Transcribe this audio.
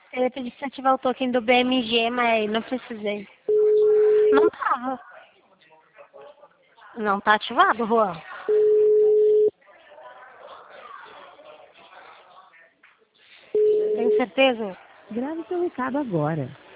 Eu ia pedir pra ativar o token do BMG, mas não precisei. Não tava. Não tá ativado, Juan. Tem certeza? Grave seu recado agora.